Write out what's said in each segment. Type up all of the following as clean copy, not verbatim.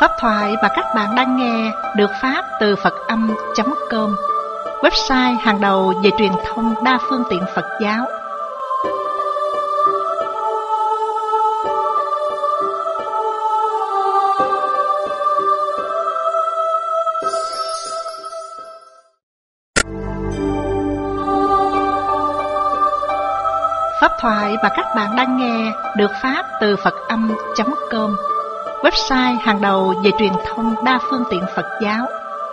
Pháp thoại mà các bạn đang nghe được phát từ Phật Âm.com, website hàng đầu về truyền thông đa phương tiện Phật giáo. Pháp thoại mà các bạn đang nghe được phát từ Phật Âm.com, website hàng đầu về truyền thông đa phương tiện Phật giáo.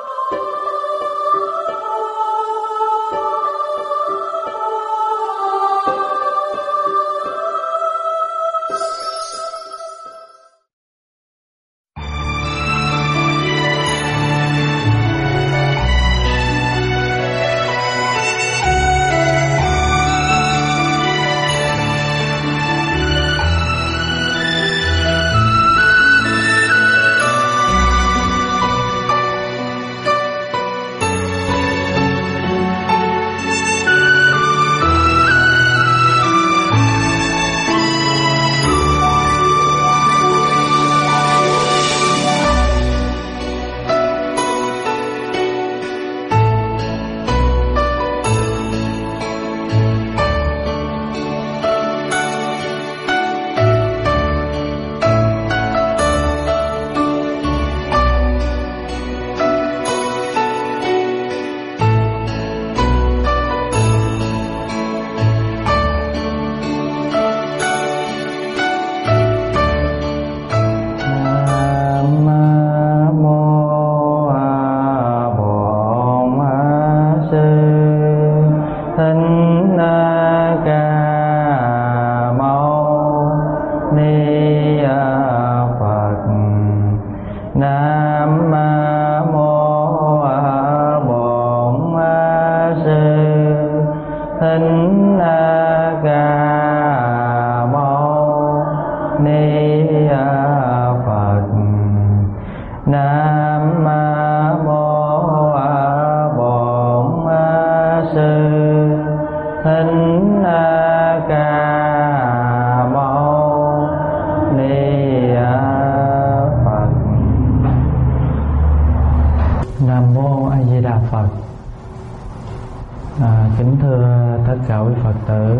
Kính thưa tất cả quý Phật tử,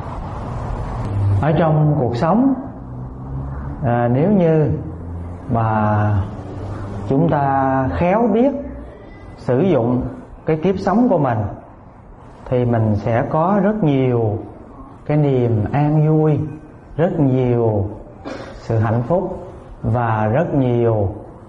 ở trong cuộc sống, nếu như mà chúng ta khéo biết sử dụng cái kiếp sống của mình thì mình sẽ có rất nhiều cái niềm an vui, rất nhiều sự hạnh phúc và rất nhiều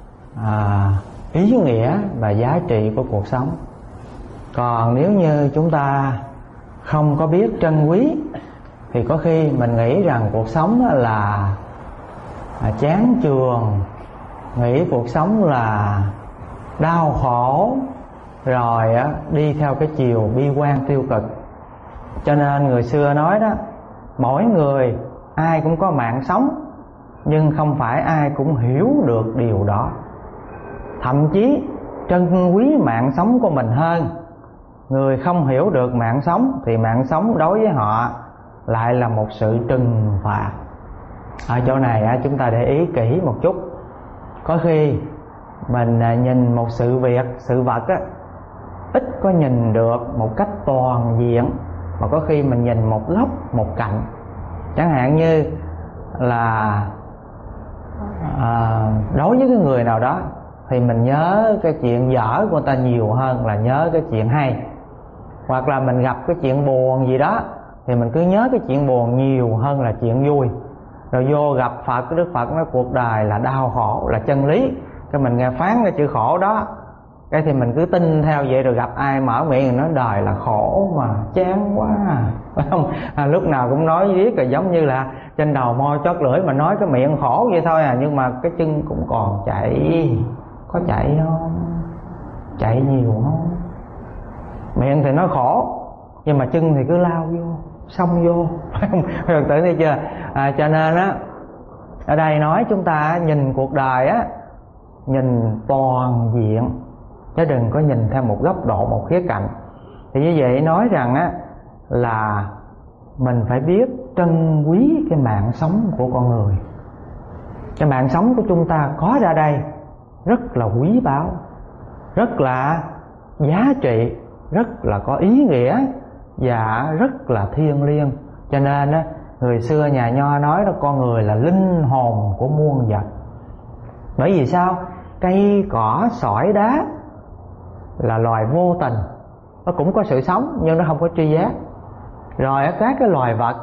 ý nghĩa và giá trị của cuộc sống. Còn nếu như chúng ta không có biết trân quý thì có khi mình nghĩ rằng cuộc sống là chán chường, nghĩ cuộc sống là đau khổ, rồi đi theo cái chiều bi quan tiêu cực. Cho nên người xưa nói đó, mỗi người ai cũng có mạng sống, nhưng không phải ai cũng hiểu được điều đó. Thậm chí trân quý mạng sống của mình hơn. Người không hiểu được mạng sống thì mạng sống đối với họ lại là một sự trừng phạt. Ở chỗ này chúng ta để ý kỹ một chút. Có khi mình nhìn một sự việc, sự vật ít có nhìn được một cách toàn diện, mà có khi mình nhìn một góc, một cạnh. Chẳng hạn như là đối với cái người nào đó thì mình nhớ cái chuyện dở của người ta nhiều hơn là nhớ cái chuyện hay. Hoặc là mình gặp cái chuyện buồn gì đó thì mình cứ nhớ cái chuyện buồn nhiều hơn là chuyện vui. Rồi vô gặp Phật, cái Đức Phật nói cuộc đời là đau khổ, là chân lý. Cái mình nghe phán cái chữ khổ đó, cái thì mình cứ tin theo vậy. Rồi gặp ai mở miệng nói đời là khổ mà chán quá, phải không? Lúc nào cũng nói viết là giống như là trên đầu môi chót lưỡi mà nói cái miệng khổ vậy thôi nhưng mà cái chân cũng còn chạy. Có chạy không? Chạy nhiều không? Miệng thì nói khổ, nhưng mà chân thì cứ lao vô, xông vô, phải không? Phật tử thấy chưa? Cho nên ở đây nói chúng ta nhìn cuộc đời nhìn toàn diện, chứ đừng có nhìn theo một góc độ, một khía cạnh. Thì như vậy nói rằng là mình phải biết trân quý cái mạng sống của con người. Cái mạng sống của chúng ta có ra đây rất là quý báu, rất là giá trị, rất là có ý nghĩa và rất là thiêng liêng. Cho nên á, người xưa nhà Nho nói đó, con người là linh hồn của muôn vật. Bởi vì sao? Cây cỏ sỏi đá là loài vô tình, nó cũng có sự sống nhưng nó không có tri giác. Rồi các cái loài vật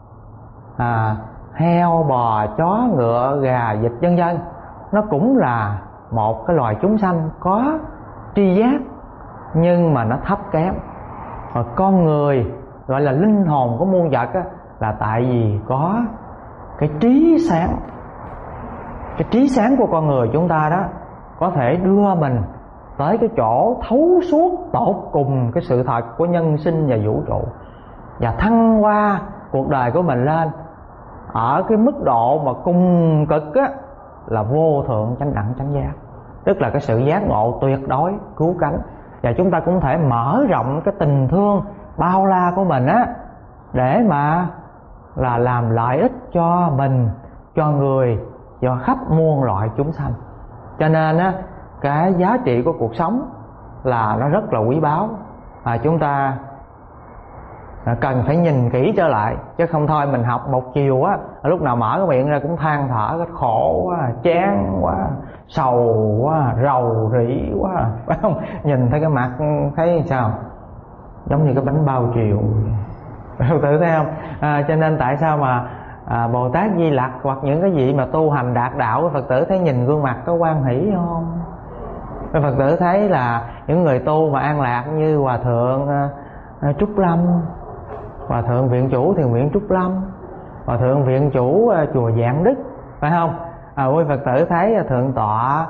heo, bò, chó, ngựa, gà, vịt vân vân, nó cũng là một cái loài chúng sanh có tri giác nhưng mà nó thấp kém. Và con người gọi là linh hồn của muôn vật á, là tại vì có cái trí sáng. Cái trí sáng của con người chúng ta đó có thể đưa mình tới cái chỗ thấu suốt tột cùng cái sự thật của nhân sinh và vũ trụ, và thăng hoa cuộc đời của mình lên ở cái mức độ mà cùng cực á, là vô thượng chánh đẳng chánh giác, tức là cái sự giác ngộ tuyệt đối cứu cánh. Và chúng ta cũng thể mở rộng cái tình thương bao la của mình á, để mà là làm lợi ích cho mình, cho người, cho khắp muôn loại chúng sanh. Cho nên á, cái giá trị của cuộc sống là nó rất là quý báu, chúng ta cần phải nhìn kỹ trở lại, chứ không thôi mình học một chiều á, lúc nào mở cái miệng ra cũng than thở, cái khổ quá, chán quá, sầu quá, rầu rĩ quá, phải không? Nhìn thấy cái mặt thấy sao? Giống như cái bánh bao chiều. Tự thấy không? Cho nên tại sao mà Bồ Tát Di Lặc hoặc những cái vị mà tu hành đạt đạo, Phật tử thấy nhìn gương mặt có hoan hỷ không? Phật tử thấy là những người tu mà an lạc như Hòa Thượng Trúc Lâm, Hòa Thượng Viện Chủ Thiền viện Trúc Lâm, Hòa Thượng Viện Chủ chùa Vạn Đức, phải không? Quý Phật tử thấy Thượng tọa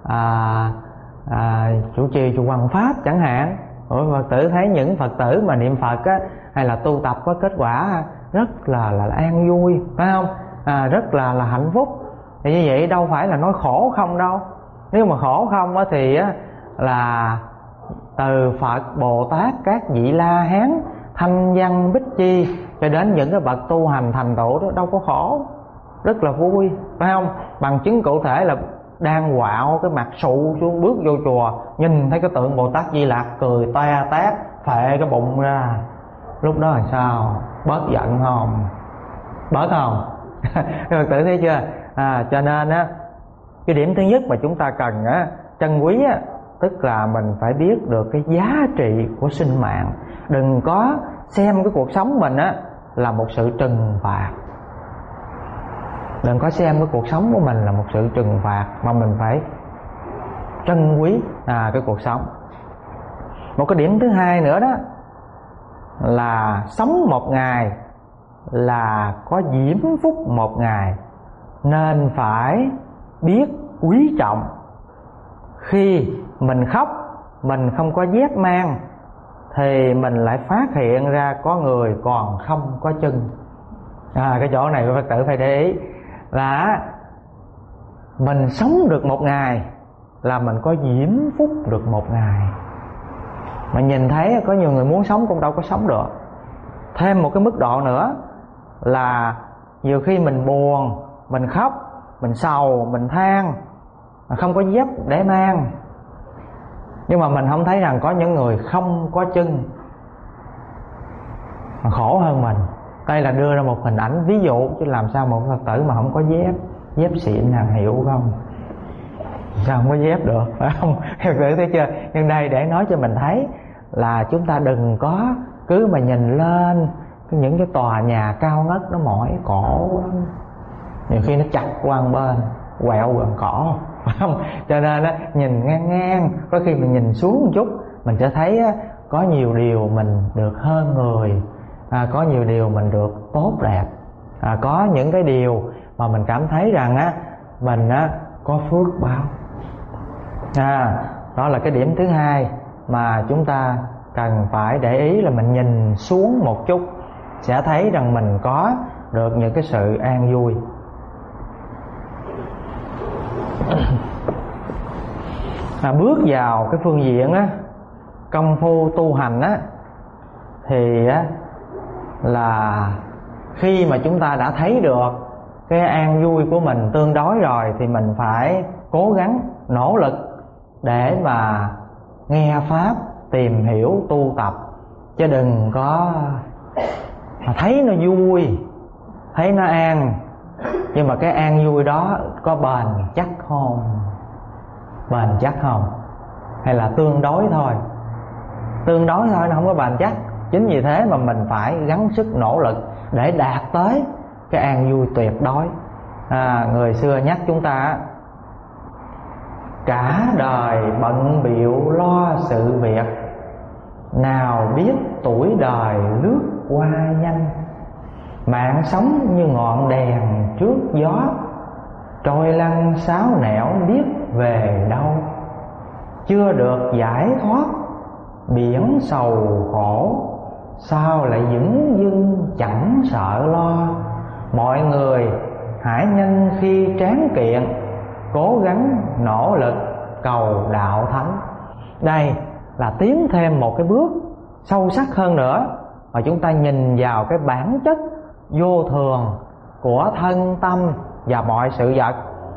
chủ trì chùa Hoàng Pháp chẳng hạn. Quý Phật tử thấy những Phật tử mà niệm Phật á, hay là tu tập có kết quả rất là an vui, phải không? Rất là hạnh phúc. Thì như vậy đâu phải là nói khổ không đâu. Nếu mà khổ không á thì á, là từ Phật, Bồ Tát, các vị La Hán, Thanh Văn, Bích Chi cho đến những cái bậc tu hành thành tựu đó đâu có khổ, rất là vui, phải không? Bằng chứng cụ thể là đang quạo cái mặt sụ xuống, bước vô chùa nhìn thấy cái tượng Bồ Tát Di Lặc cười toe tét, phệ cái bụng ra. Lúc đó là sao? Bớt giận không? Bớt không? Phật tử thấy chưa? Cho nên á, cái điểm thứ nhất mà chúng ta cần á, trân quý á, tức là mình phải biết được cái giá trị của sinh mạng. Đừng có xem cái cuộc sống mình á là một sự trừng phạt. Đừng có xem cái cuộc sống của mình là một sự trừng phạt, mà mình phải trân quý cái cuộc sống. Một cái điểm thứ hai nữa đó là sống một ngày là có diễm phúc một ngày, nên phải biết quý trọng. Khi mình khóc, mình không có dép mang, thì mình lại phát hiện ra có người còn không có chân. Cái chỗ này Phật tử phải để ý là mình sống được một ngày là mình có diễm phúc được một ngày. Mà nhìn thấy có nhiều người muốn sống cũng đâu có sống được. Thêm một cái mức độ nữa là nhiều khi mình buồn, mình khóc, mình sầu, mình than, không có dép để mang, nhưng mà mình không thấy rằng có những người không có chân mà khổ hơn mình. Đây là đưa ra một hình ảnh ví dụ, chứ làm sao một Phật tử mà không có dép xịn hàng hiệu không? Sao không có dép được, phải không? Phật tử thấy chưa? Nhưng đây để nói cho mình thấy là chúng ta đừng có cứ mà nhìn lên những cái tòa nhà cao ngất, nó mỏi cổ lắm, nhiều khi nó chặt qua một bên, quẹo gần cỏ, phải không? Cho nên á, nhìn ngang, có khi mình nhìn xuống một chút, mình sẽ thấy á, có nhiều điều mình được hơn người, có nhiều điều mình được tốt đẹp, có những cái điều mà mình cảm thấy rằng á, mình á, có phước báo. Đó là cái điểm thứ hai mà chúng ta cần phải để ý, là mình nhìn xuống một chút sẽ thấy rằng mình có được những cái sự an vui. Bước vào cái phương diện á, công phu tu hành á, thì á, là khi mà chúng ta đã thấy được cái an vui của mình tương đối rồi, thì mình phải cố gắng nỗ lực để mà nghe pháp, tìm hiểu, tu tập, chứ đừng có thấy nó vui, thấy nó an, nhưng mà cái an vui đó có bền chắc không? Bền chắc không? Hay là tương đối thôi? Tương đối thôi, nó không có bền chắc. Chính vì thế mà mình phải gắng sức nỗ lực để đạt tới cái an vui tuyệt đối. Người xưa nhắc chúng ta, cả đời bận bịu lo sự việc, nào biết tuổi đời lướt qua nhanh. Mạng sống như ngọn đèn trước gió, trôi lăn sáo nẻo biết về đâu. Chưa được giải thoát biển sầu khổ, sao lại dửng dưng chẳng sợ lo. Mọi người hãy nhân khi tráng kiện, cố gắng nỗ lực cầu đạo thánh. Đây là tiến thêm một cái bước sâu sắc hơn nữa, mà chúng ta nhìn vào cái bản chất vô thường của thân tâm và mọi sự vật.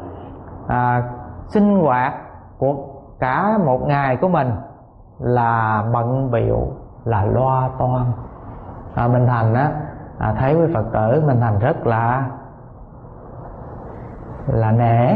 Sinh hoạt của cả một ngày của mình là bận bịu, là lo toan. Minh Thành thấy quý Phật tử Minh Thành rất là nể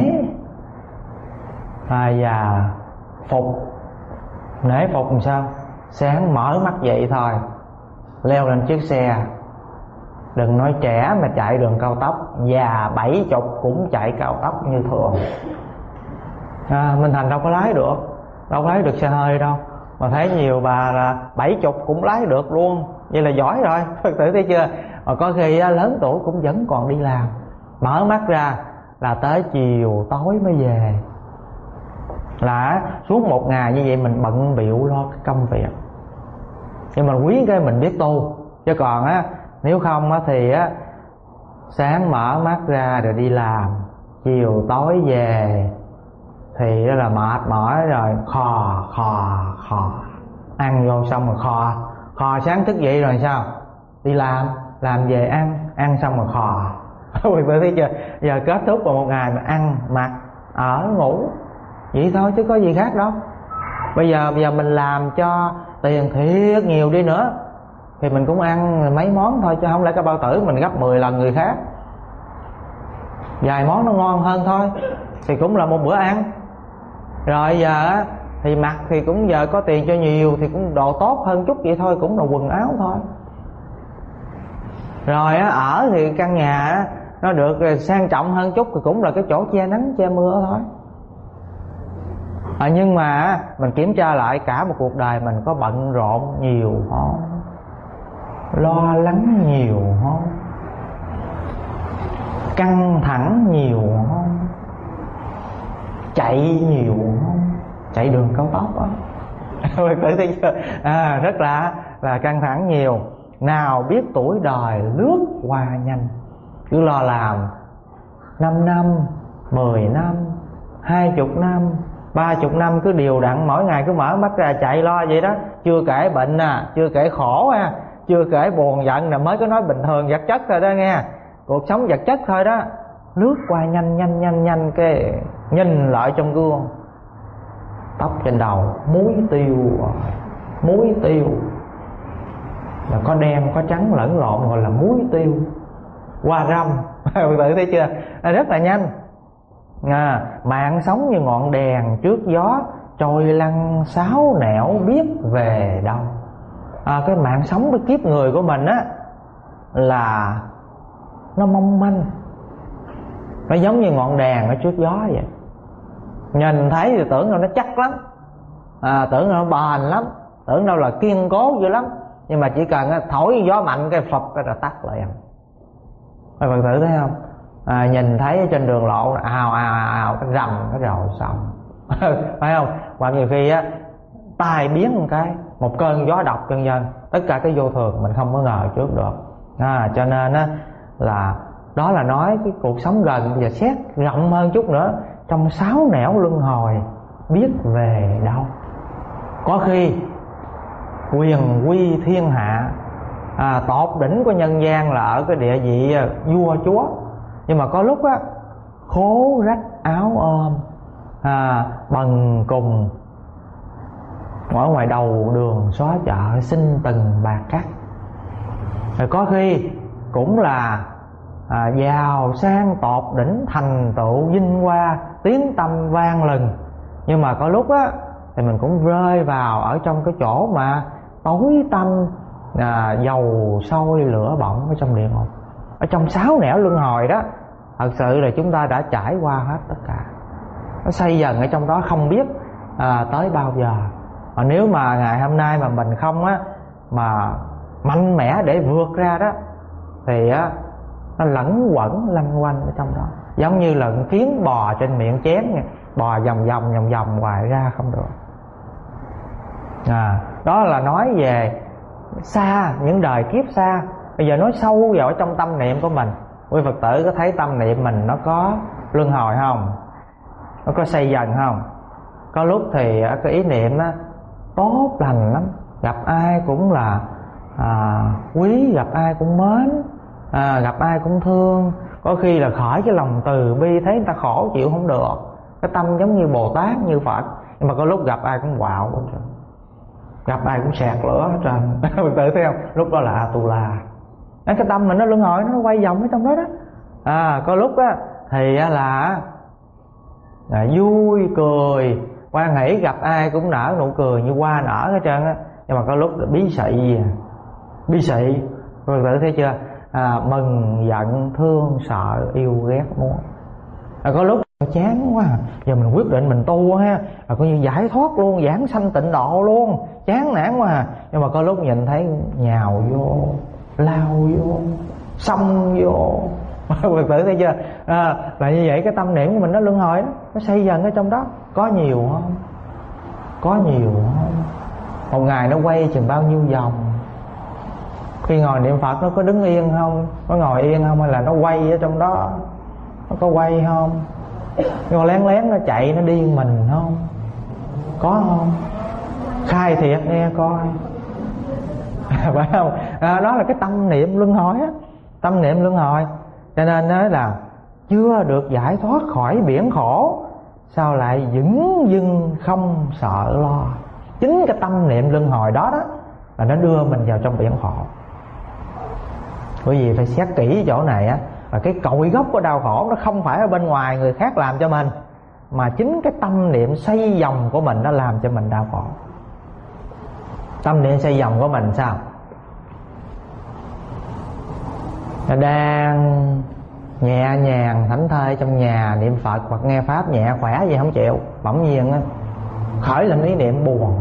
và phục. Nể phục làm sao? Sáng mở mắt dậy thôi, leo lên chiếc xe, đừng nói trẻ mà chạy đường cao tốc, già 70 cũng chạy cao tốc như thường. Minh Thành đâu có lái được, đâu có lái được xe hơi đâu, mà thấy nhiều bà là 70 cũng lái được luôn, vậy là giỏi rồi. Phật tử thấy chưa? Mà có khi lớn tuổi cũng vẫn còn đi làm, mở mắt ra là tới chiều tối mới về. Là suốt một ngày như vậy mình bận bịu lo cái công việc, nhưng mà quý cái mình biết tu. Chứ còn nếu không thì sáng mở mắt ra rồi đi làm, chiều tối về thì là mệt mỏi rồi, khò ăn vô xong rồi khò sáng thức dậy rồi sao? Đi làm về ăn xong rồi khò. Quý vị thấy chưa? Giờ kết thúc vào một ngày mà ăn mặc ở ngủ vậy thôi chứ có gì khác đâu. Bây giờ mình làm cho tiền thiệt nhiều đi nữa thì mình cũng ăn mấy món thôi, chứ không lẽ cái bao tử mình gấp 10 lần người khác. Vài món nó ngon hơn thôi thì cũng là một bữa ăn. Rồi giờ thì mặc thì cũng giờ có tiền cho nhiều thì cũng đồ tốt hơn chút vậy thôi, cũng là quần áo thôi. Rồi ở thì căn nhà nó được sang trọng hơn chút thì cũng là cái chỗ che nắng che mưa thôi. Nhưng mà mình kiểm tra lại cả một cuộc đời mình có bận rộn nhiều không? Lo lắng nhiều không? Căng thẳng nhiều không? Chạy nhiều không? Chạy đường cao tốc á. Thấy chưa? Rất là căng thẳng nhiều. Nào biết tuổi đời lướt qua nhanh. Cứ lo làm 5 năm, 10 năm, 20 năm, 30 năm cứ đều đặn, mỗi ngày cứ mở mắt ra chạy lo vậy đó. Chưa kể bệnh chưa kể khổ chưa kể buồn giận là mới có nói bình thường vật chất thôi đó nghe. Cuộc sống vật chất thôi đó, lướt qua nhanh cái nhìn lại trong gương, tóc trên đầu muối tiêu là có đen có trắng lẫn lộn gọi là muối tiêu qua râm. Tự thấy chưa? Rất là nhanh. Mạng sống như ngọn đèn trước gió, trôi lăn sáo nẻo biết về đâu. Cái mạng sống với kiếp người của mình là nó mong manh, nó giống như ngọn đèn ở trước gió vậy. Nhìn thấy thì tưởng đâu nó chắc lắm, tưởng đâu nó bền lắm, tưởng đâu là kiên cố dữ lắm, nhưng mà chỉ cần thổi gió mạnh cái phập cái là tắt lại. Các bạn thử thấy không? Nhìn thấy trên đường lộ ào cái rầm cái rồi xong. Phải không? Và nhiều khi tai biến một cơn gió độc chân nhân, tất cả cái vô thường mình không có ngờ trước được. Cho nên là đó là nói cái cuộc sống gần và xét rộng hơn chút nữa, trong 6 nẻo luân hồi biết về đâu. Có khi quyền quy thiên hạ, tột đỉnh của nhân gian là ở cái địa vị vua chúa, nhưng mà có lúc khố rách áo ôm, bần cùng ở ngoài đầu đường xó chợ xin từng bạc cắt. Rồi có khi cũng là giàu sang tột đỉnh, thành tựu vinh hoa, tiếng tăm vang lừng. Nhưng mà có lúc á thì mình cũng rơi vào ở trong cái chỗ mà tối tăm, dầu sôi lửa bỏng ở trong địa ngục, ở trong 6 nẻo luân hồi đó. Thật sự là chúng ta đã trải qua hết tất cả, nó xây dần ở trong đó không biết tới bao giờ. Nếu mà ngày hôm nay mà mình không á mà mạnh mẽ để vượt ra đó thì á nó lẫn quẩn lanh quanh ở trong đó, giống như là kiến bò trên miệng chén, bò vòng vòng hoài ra không được. Đó là nói về xa, những đời kiếp xa. Bây giờ nói sâu vào trong tâm niệm của mình. Quý Phật tử có thấy tâm niệm mình nó có luân hồi không? Nó có xây dần không? Có lúc thì cái ý niệm á tốt lành lắm, gặp ai cũng là quý, gặp ai cũng mến, gặp ai cũng thương. Có khi là khỏi cái lòng từ bi, thấy người ta khổ chịu không được, cái tâm giống như Bồ Tát, như Phật. Nhưng mà có lúc gặp ai cũng quạo hết trơn, gặp ai cũng sẹt lửa hết trơn. Mình tự thấy không? Lúc đó là Atula. Cái tâm mình nó luân hồi, nó quay vòng ở trong đó đó. Có lúc á thì là vui cười, quan hỷ, gặp ai cũng nở nụ cười như hoa nở hết trơn á. Nhưng mà có lúc là bí xị, bí xị. Phật tử thấy chưa? Mừng giận thương sợ yêu ghét muốn. Có lúc chán quá, giờ mình quyết định mình tu ha, coi như giải thoát luôn, giảng sanh tịnh độ luôn, chán nản quá. Nhưng mà có lúc nhìn thấy nhào vô, lao vô, xông vô. Phật tử thấy chưa? Là như vậy, cái tâm niệm của mình nó luân hồi đó, nó xây dần ở trong đó. Có nhiều không? Có nhiều không? Một ngày nó quay chừng bao nhiêu vòng? Khi ngồi niệm Phật nó có đứng yên không? Có ngồi yên không? Hay là nó quay ở trong đó? Nó có quay không? Nhưng mà lén lén nó chạy, nó đi mình không? Có không? Khai thiệt nghe coi. Phải không? Đó là cái tâm niệm luân hồi á. Tâm niệm luân hồi. Cho nên nói là chưa được giải thoát khỏi biển khổ, sao lại dửng dưng không sợ lo. Chính cái tâm niệm luân hồi đó đó là nó đưa mình vào trong biển khổ. Bởi vì phải xét kỹ chỗ này á, và cái cội gốc của đau khổ nó không phải ở bên ngoài người khác làm cho mình, mà chính cái tâm niệm xây dòng của mình nó làm cho mình đau khổ. Tâm niệm xây dòng của mình sao? Nó đang nhẹ nhàng thảnh thơi trong nhà niệm Phật hoặc nghe Pháp nhẹ khỏe gì không chịu, bỗng nhiên á khởi lên ý niệm buồn.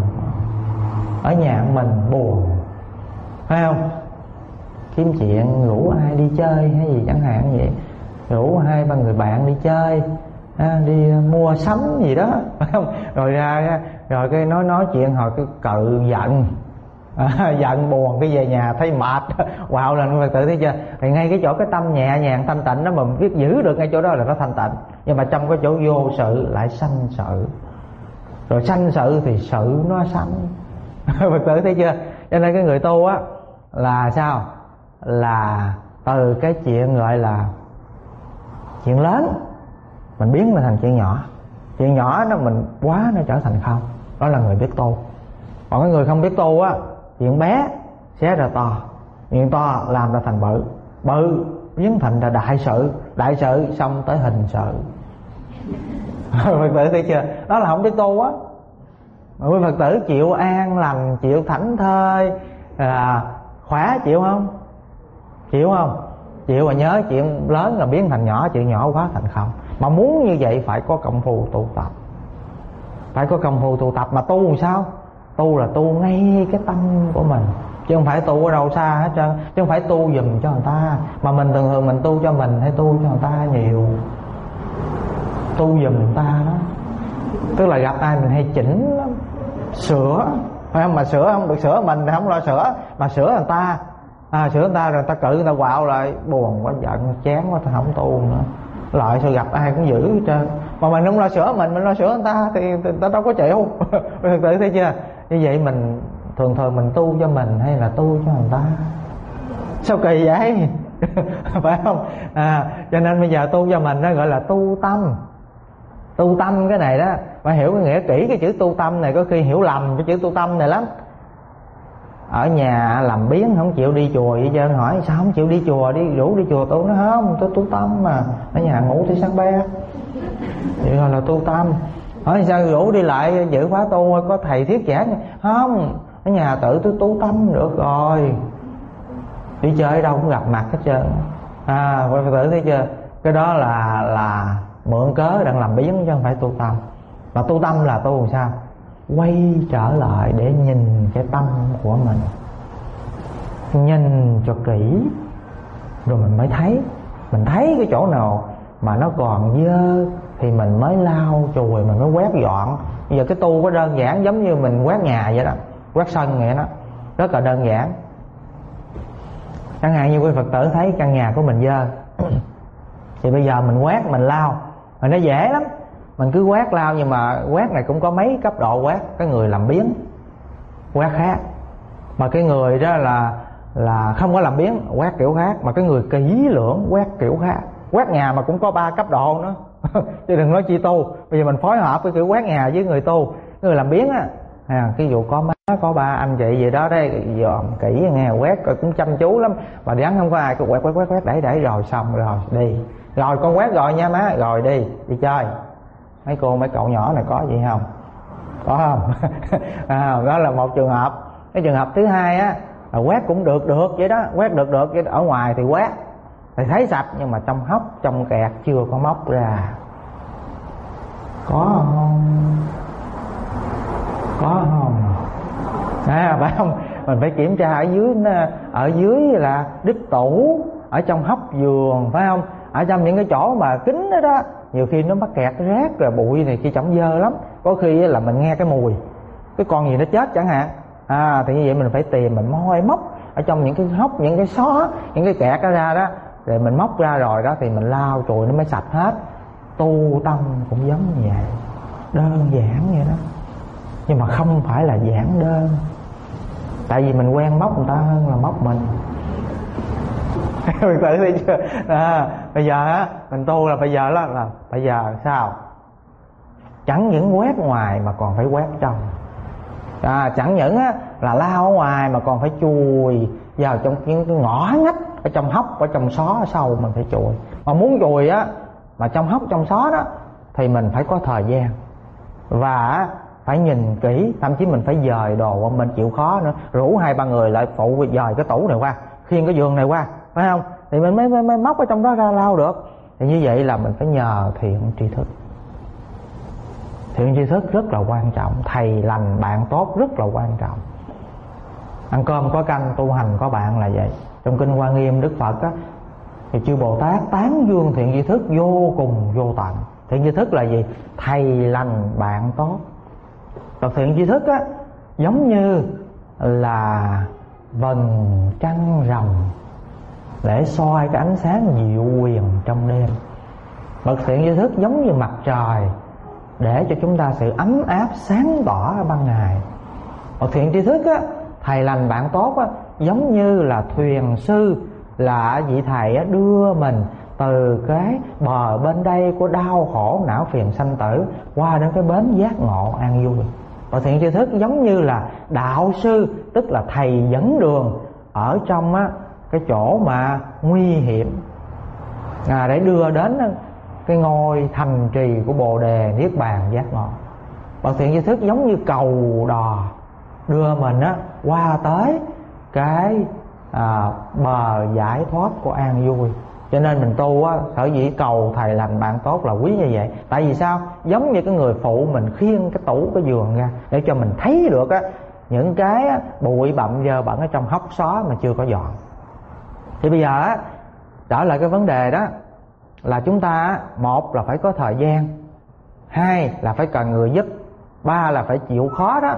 Ở nhà mình buồn, phải không? Kiếm chuyện rủ ai đi chơi hay gì chẳng hạn vậy, rủ 2-3 người bạn đi chơi, đi mua sắm gì đó, phải không? Rồi ra rồi cái nói chuyện hồi cái cự giận, giận buồn, cái về nhà thấy mệt, quạo lên. Phật tử thấy chưa? Thì ngay cái chỗ cái tâm nhẹ nhàng thanh tịnh đó mà mình biết giữ được ngay chỗ đó là nó thanh tịnh. Nhưng mà trong cái chỗ vô sự lại sanh sự, rồi sanh sự thì sự nó sanh. Phật tử thấy chưa? Cho nên cái người tu á là sao? Là từ cái chuyện gọi là chuyện lớn mình biến nó thành chuyện nhỏ. Chuyện nhỏ đó mình quá nó trở thành không. Đó là người biết tu. Còn cái người không biết tu á, chuyện bé xé ra to, chuyện to làm ra thành bự, bự biến thành ra đại sự, đại sự xong tới hình sự. Phật tử thấy chưa? Đó là không biết tu á. Mà quý Phật tử chịu an lành, chịu thảnh thơi, khỏe chịu không? Chịu không? Chịu. Mà nhớ chuyện lớn là biến thành nhỏ, chuyện nhỏ quá thành không. Mà muốn như vậy phải có công phu tu tập, phải có công phu tu tập. Mà tu làm sao? Tu là tu ngay cái tâm của mình, chứ không phải tu ở đâu xa hết trơn. Chứ không phải tu giùm cho người ta, mà mình thường mình tu cho mình hay tu cho người ta nhiều. Tu giùm người ta đó, tức là gặp ai mình hay chỉnh lắm, sửa, phải không? Mà sửa không được, sửa mình thì không lo sửa, mà sửa người ta, sửa người ta rồi người ta cự, người ta quạo lại, buồn quá, giận chán quá, ta không tu nữa. Lại sao gặp ai cũng giữ hết trơn. Mà mình không lo sửa mình lo sửa người ta thì người ta đâu có chịu. Thực tự thấy chưa? Như vậy mình thường mình tu cho mình hay là tu cho người ta? Sao kỳ vậy? Phải không? Cho nên bây giờ tu cho mình nó gọi là tu tâm. Tu tâm cái này đó phải hiểu cái nghĩa kỹ cái chữ tu tâm này, có khi hiểu lầm cái chữ tu tâm này lắm. Ở nhà làm biếng không chịu đi chùa vậy trơn, hỏi sao không chịu đi chùa, đi rủ đi chùa tu, nó không, tôi tu tâm mà, ở nhà ngủ thì sáng bé, vậy gọi là tu tâm. Hỏi sao rủ đi lại giữ khóa tu, có thầy thuyết giảng, không, ở nhà tự tôi tu tâm được rồi, đi chơi đâu cũng gặp mặt hết trơn. Phật tử thấy chưa, cái đó là mượn cớ đang làm biếng chứ không phải tu tâm. Mà tu tâm là tu làm sao? Quay trở lại để nhìn cái tâm của mình, nhìn cho kỹ rồi mình mới thấy. Mình thấy cái chỗ nào mà nó còn dơ thì mình mới lau chùi, mình mới quét dọn. Bây giờ cái tu có đơn giản giống như mình quét nhà vậy đó, quét sân vậy đó, rất là đơn giản. Chẳng hạn như quý Phật tử thấy căn nhà của mình dơ thì bây giờ mình quét, mình lau, mà nó dễ lắm. Mình cứ quét lau, nhưng mà quét này cũng có mấy cấp độ quét. Cái người làm biếng quét khác, mà cái người đó là không có làm biếng quét kiểu khác, mà cái người kỹ lưỡng quét kiểu khác. Quét nhà mà cũng có 3 cấp độ nữa chứ đừng nói chi tu. Bây giờ mình phối hợp cái kiểu quét nhà với người tu. Người làm biếng á, cái vụ có má có ba anh chị gì đó đấy, dòm kỹ nghe, quét cũng chăm chú lắm, mà đáng không có ai cứ quét để rồi xong rồi đi, rồi con quét rồi nha má, rồi đi chơi. Mấy cô mấy cậu nhỏ này có gì không? Có không? Đó là một trường hợp. Cái trường hợp thứ hai á là quét cũng được vậy đó, quét được vậy. Ở ngoài thì quét thì thấy sạch, nhưng mà trong hốc trong kẹt chưa có móc ra. Có không? Có không? Phải không? Mình phải kiểm tra ở dưới là đít tủ, ở trong hốc giường, phải không? Ở trong những cái chỗ mà kín đó đó, nhiều khi nó mắc kẹt rác rồi bụi này kia chổng dơ lắm. Có khi là mình nghe cái mùi cái con gì nó chết chẳng hạn, thì như vậy mình phải tìm, mình moi móc ở trong những cái hốc, những cái xó, những cái kẹt đó ra đó, rồi mình móc ra rồi đó thì mình lau chùi nó mới sạch hết. Tu tâm cũng giống như vậy, đơn giản vậy đó, nhưng mà không phải là giản đơn. Tại vì mình quen móc người ta hơn là móc mình. Mình tự thấy chưa? Bây giờ á mình tu là bây giờ sao? Chẳng những quét ngoài mà còn phải quét trong. Chẳng những á là lao ở ngoài mà còn phải chùi vào trong những cái ngõ ngách, ở trong hốc, ở trong xó ở sâu mình phải chùi. Mà muốn chùi á mà trong hốc trong xó đó thì mình phải có thời gian và phải nhìn kỹ, thậm chí mình phải dời đồ, mình chịu khó nữa, rủ 2-3 người lại phụ dời cái tủ này qua, khiêng cái giường này qua, phải không? Thì mình mới móc ở trong đó ra lau được. Thì như vậy là mình phải nhờ thiện tri thức. Thiện tri thức rất là quan trọng, thầy lành bạn tốt rất là quan trọng. Ăn cơm có canh, tu hành có bạn là vậy. Trong kinh Hoa Nghiêm Đức Phật á, thì chư Bồ Tát tán dương thiện tri thức vô cùng vô tận. Thiện tri thức là gì? Thầy lành bạn tốt. Và thiện tri thức á giống như là vầng trăng rằm để soi cái ánh sáng dịu quyền trong đêm. Bậc thiện tri thức giống như mặt trời để cho chúng ta sự ấm áp sáng tỏ ở ban ngày. Bậc thiện tri thức á, thầy lành bạn tốt á, giống như là thuyền sư, là vị thầy á, đưa mình từ cái bờ bên đây của đau khổ não phiền sanh tử qua đến cái bến giác ngộ an vui. Và thiện tri thức giống như là đạo sư, tức là thầy dẫn đường ở trong á, cái chỗ mà nguy hiểm, để đưa đến cái ngôi thành trì của Bồ Đề Niết Bàn giác ngộ. Và thiện tri thức giống như cầu đò đưa mình á qua tới cái bờ giải thoát của an vui. Cho nên mình tu á, sở dĩ cầu thầy lành bạn tốt là quý như vậy. Tại vì sao? Giống như cái người phụ mình khiêng cái tủ cái giường ra để cho mình thấy được á những cái bụi bặm dơ bẩn ở trong hốc xó mà chưa có dọn. Thì bây giờ á, trở lại cái vấn đề đó là chúng ta một là phải có thời gian, hai là phải cần người giúp, ba là phải chịu khó đó,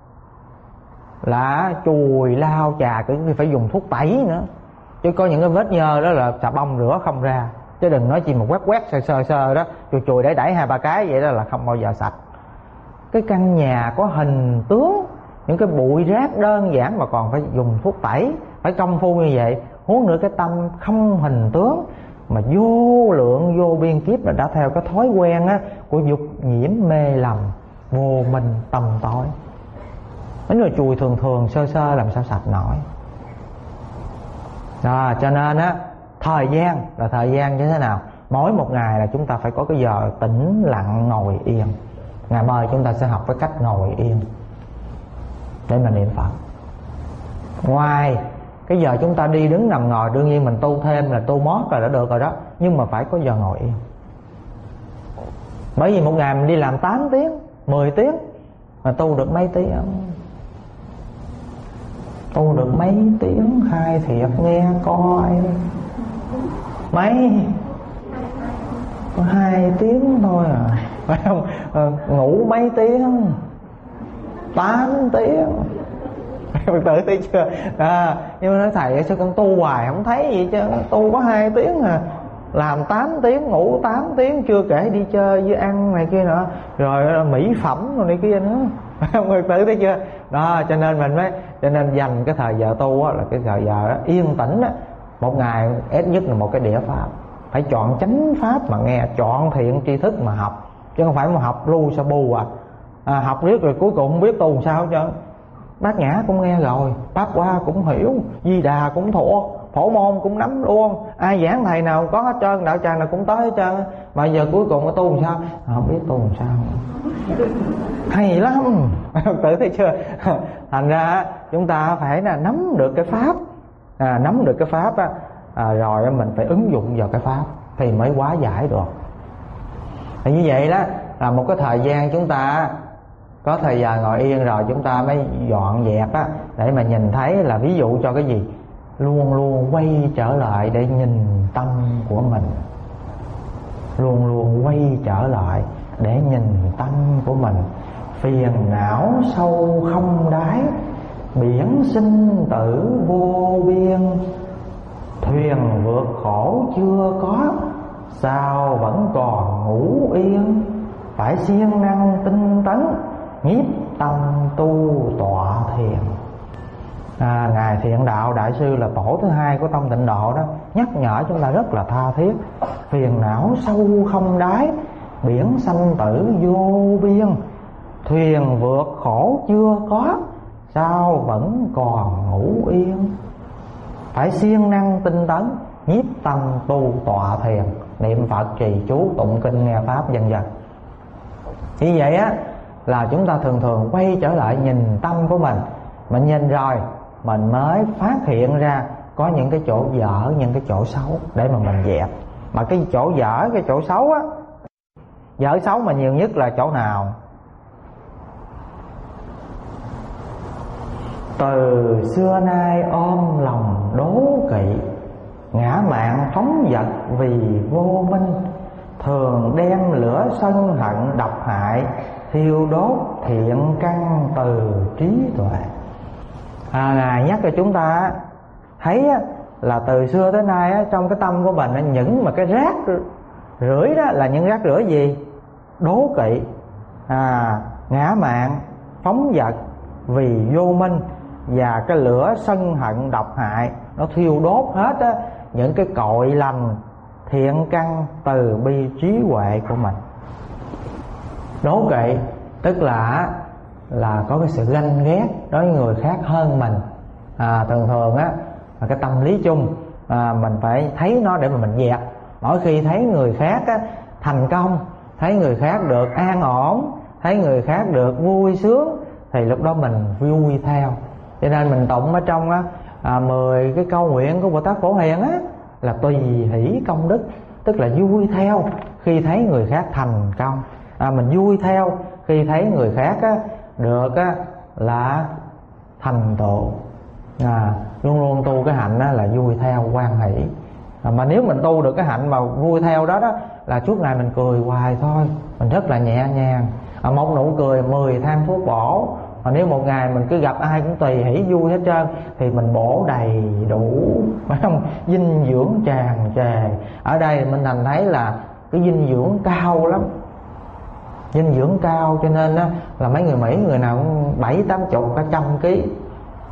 là chùi lau chà, cứ phải dùng thuốc tẩy nữa. Chứ có những cái vết nhơ đó là xà bông rửa không ra, chứ đừng nói chi mà quét sơ đó, chùi đẩy 2-3 cái vậy đó là không bao giờ sạch. Cái căn nhà có hình tướng, những cái bụi rác đơn giản mà còn phải dùng thuốc tẩy, phải công phu như vậy. Huống nữa cái tâm không hình tướng mà vô lượng vô biên kiếp là đã theo cái thói quen á của dục nhiễm mê lầm vô minh tầm tối. Mấy người chùi thường thường sơ sơ làm sao sạch nổi. Đó, cho nên á thời gian là thời gian như thế nào? Mỗi một ngày là chúng ta phải có cái giờ tĩnh lặng ngồi yên. Ngày mai chúng ta sẽ học cái cách ngồi yên để mà niệm Phật. Ngoài cái giờ chúng ta đi đứng nằm ngồi, đương nhiên mình tu thêm là tu mót là đã được rồi đó, nhưng mà phải có giờ ngồi yên. Bởi vì một ngày mình đi làm 8 tiếng 10 tiếng mà tu được mấy tiếng? Tu được mấy tiếng khai thiệt nghe coi. Mấy có 2 tiếng thôi à, phải không? Ngủ mấy tiếng? 8 tiếng. Phật tử thấy chưa? Nhưng mà nói thầy sao con tu hoài không thấy gì chứ, tu có 2 tiếng à, làm 8 tiếng, ngủ 8 tiếng, chưa kể đi chơi với ăn này kia nữa, rồi mỹ phẩm rồi này kia nữa. Phật tử thấy chưa? Đó, cho nên mình mới dành cái thời giờ tu á, là cái thời giờ đó, yên tĩnh á. Một ngày ít nhất là một cái đĩa pháp, phải chọn chánh pháp mà nghe, chọn thiện tri thức mà học, chứ không phải mà học lu sa bu học riết rồi cuối cùng không biết tu làm sao chứ. Bát Nhã cũng nghe rồi, Pháp Hoa cũng hiểu, Di Đà cũng thuộc, Phổ Môn cũng nắm luôn, ai giảng thầy nào có hết trơn, đạo tràng nào cũng tới hết trơn. Mà giờ cuối cùng có tu làm sao? Không biết tu làm sao. Hay lắm. Tự thấy chưa? Thành ra chúng ta phải là nắm được cái pháp, nắm được cái pháp á, rồi mình phải ứng dụng vào cái pháp thì mới hóa giải được. Thì như vậy đó là một cái thời gian chúng ta có thời gian ngồi yên rồi, chúng ta mới dọn dẹp á, để mà nhìn thấy là ví dụ cho cái gì, luôn luôn quay trở lại để nhìn tâm của mình, luôn luôn quay trở lại để nhìn tâm của mình. Phiền não sâu không đáy, biển sinh tử vô biên, thuyền vượt khổ chưa có, sao vẫn còn ngủ yên. Phải siêng năng tinh tấn, nhiếp tâm tu tọa thiền. Ngài Thiện Đạo Đại Sư là tổ thứ 2 của Tông Tịnh Độ đó, nhắc nhở chúng ta rất là tha thiết. Phiền não sâu không đáy, biển sanh tử vô biên, thuyền vượt khổ chưa có, sao vẫn còn ngủ yên. Phải siêng năng tinh tấn, nhiếp tâm tu tọa thiền, niệm Phật trì chú tụng kinh nghe pháp vân vân. Như vậy á là chúng ta thường thường quay trở lại nhìn tâm của mình nhìn rồi mình mới phát hiện ra có những cái chỗ dở, những cái chỗ xấu để mà mình dẹp. Mà cái chỗ dở, cái chỗ xấu á, dở xấu mà nhiều nhất là chỗ nào? Từ xưa nay ôm lòng đố kỵ, ngã mạn phóng dật vì vô minh, thường đem lửa sân hận độc hại, thiêu đốt thiện căn từ trí tuệ. Ngài nhắc cho chúng ta thấy là từ xưa tới nay trong cái tâm của mình những mà cái rác rưởi đó là những rác rưởi gì? Đố kỵ, ngã mạn, phóng dật vì vô minh, và cái lửa sân hận độc hại nó thiêu đốt hết á những cái cội lành thiện căn từ bi trí huệ của mình. Đố kỵ tức là có cái sự ganh ghét đối với người khác hơn mình. Thường thường á cái tâm lý chung mình phải thấy nó để mà mình dẹp. Mỗi khi thấy người khác á thành công, thấy người khác được an ổn, thấy người khác được vui sướng thì lúc đó mình vui theo. Cho nên mình tụng ở trong 10 cái câu nguyện của Bồ Tát Phổ Hiền á là tùy hỷ công đức, tức là vui theo khi thấy người khác thành công. Mình vui theo khi thấy người khác á được á là thành tựu. Luôn luôn tu cái hạnh á là vui theo, hoan hỷ. Mà nếu mình tu được cái hạnh mà vui theo đó là suốt ngày mình cười hoài thôi, mình rất là nhẹ nhàng. Một nụ cười 10 thang thuốc bổ. Mà nếu một ngày mình cứ gặp ai cũng tùy hỷ vui hết trơn thì mình bổ đầy đủ, phải không? Dinh dưỡng tràn trề. Ở đây mình thành thấy là cái dinh dưỡng cao lắm, dinh dưỡng cao, cho nên là mấy người Mỹ người nào cũng 70-80 cả 100 kg.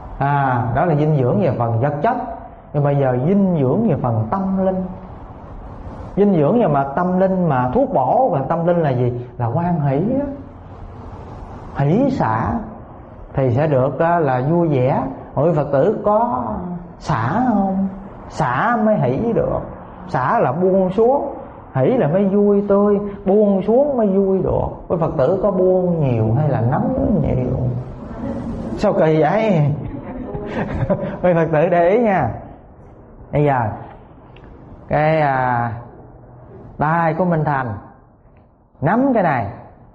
Đó là dinh dưỡng về phần vật chất. Nhưng bây giờ dinh dưỡng về phần tâm linh. Dinh dưỡng về mặt tâm linh, mà thuốc bổ và tâm linh là gì? Là hoan hỷ đó. Hỷ xả thì sẽ được là vui vẻ. Hội Phật tử có xả không? Xả mới hỷ được. Xả là buông xuống, hỷ là mới vui tươi, buông xuống mới vui được. Với Phật tử có buông nhiều hay là nắm nhiều? Sao kỳ vậy? Với Phật tử để ý nha. Bây giờ cái tay của Minh Thành nắm cái này,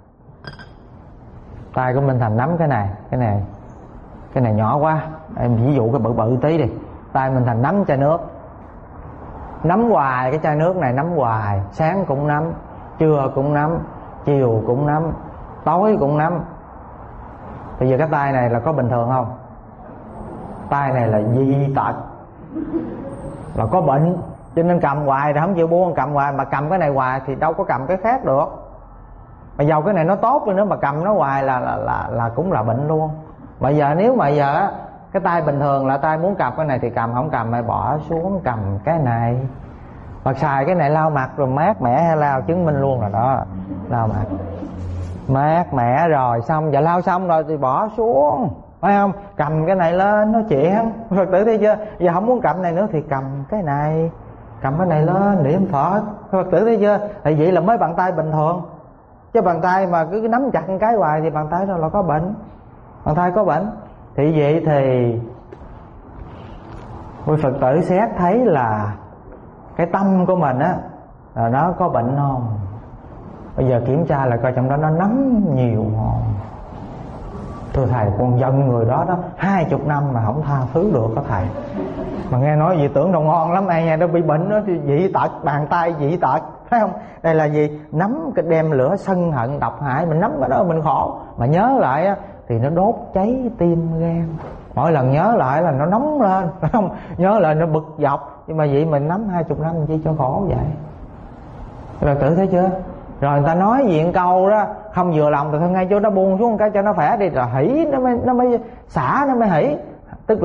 tay của Minh Thành nắm cái này nhỏ quá, em ví dụ cái bự bự tí đi. Tay Minh Thành nắm chai nước, nắm hoài cái chai nước này, nắm hoài, sáng cũng nắm, trưa cũng nắm, chiều cũng nắm, tối cũng nắm. Bây giờ cái tay này là có bình thường không? Tay này là dị tật, là có bệnh, cho nên cầm hoài rồi không chịu buông. Cầm hoài mà cầm cái này hoài thì đâu có cầm cái khác được. Mà dầu cái này nó tốt nữa mà cầm nó hoài là cũng là bệnh luôn. Mà giờ nếu mà giờ cái tay bình thường là tay muốn cầm cái này thì cầm, không cầm mày bỏ xuống, cầm cái này. Và xài cái này lau mặt rồi mát mẻ hay lau, chứng minh luôn là đó, lau mặt mát mẻ rồi xong, giờ lau xong rồi thì bỏ xuống, phải không? Cầm cái này lên nói chuyện. Phật tử thấy chưa? Giờ không muốn cầm này nữa thì cầm cái này, cầm cái này lên niệm Phật. Phật tử thấy chưa? Thì vậy là mới bàn tay bình thường. Chứ bàn tay mà cứ nắm chặt cái hoài thì bàn tay đó là có bệnh, bàn tay có bệnh. Thì vậy thì quý Phật tử xét thấy là cái tâm của mình á là nó có bệnh không? Bây giờ kiểm tra lại coi trong đó nó nắm nhiều không? Thưa thầy, con dân người đó 20 năm mà không tha thứ được đó thầy. Mà nghe nói gì tưởng đâu ngon lắm, ai nghe nó bị bệnh đó thì dị tật, bàn tay dị tật, phải không? Đây là gì? Nắm cái đem lửa sân hận độc hại, mình nắm cái đó mình khổ. Mà nhớ lại á thì nó đốt cháy tim gan. Mỗi lần nhớ lại là nó nóng lên, phải không? Nhớ lại nó bực dọc. Nhưng mà vậy mình nắm 20 năm chi cho khổ vậy? Rồi tự thấy chưa? Rồi người ta nói diện câu đó không vừa lòng thì thôi ngay chỗ đó buông xuống cái cho nó khỏe đi, rồi hỉ nó mới xả, nó mới hỉ. Tức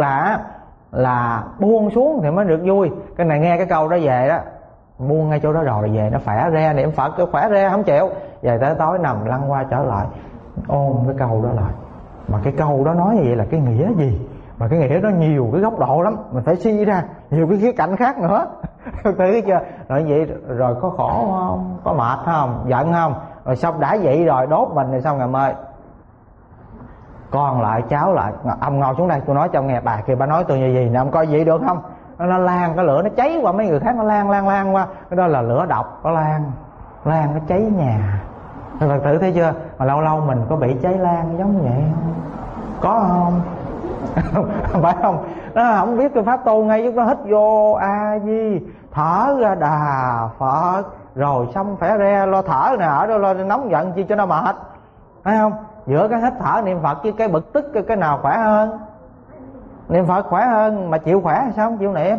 là buông xuống thì mới được vui. Cái này nghe cái câu đó về đó, buông ngay chỗ đó rồi về nó khỏe ra, niệm Phật cho khỏe ra, không chịu. Về tới tối nằm lăn qua trở lại ôm cái câu đó lại. Mà cái câu đó nói như vậy là cái nghĩa gì? Mà cái nghĩa đó nhiều cái góc độ lắm, mình phải suy ra nhiều cái khía cạnh khác nữa. Thấy chưa? Rồi vậy rồi có khổ không? Có mệt không? Giận không? Rồi xong đã vậy rồi đốt mình rồi xong ngày mai con lại cháu lại, ông ngồi xuống đây tôi nói cho ông nghe, bà kia bà nói tôi như gì nè, ông coi vậy được không? Nó lan cái lửa, nó cháy qua mấy người khác, nó lan qua, cái đó là lửa độc, nó lan nó cháy nhà. Phật tử thấy chưa? Mà lâu lâu mình có bị cháy lan giống vậy không? Có không? Phải không? Nó không biết cái pháp tu ngay lúc đó hít vô A Di, thở ra Đà Phật, rồi xong phải ra lo thở nè, ở đâu lo nóng giận chi cho nó mệt, phải không? Giữa cái hít thở niệm Phật với cái bực tức cái nào khỏe hơn? Niệm Phật khỏe hơn, mà chịu khỏe sao không chịu niệm?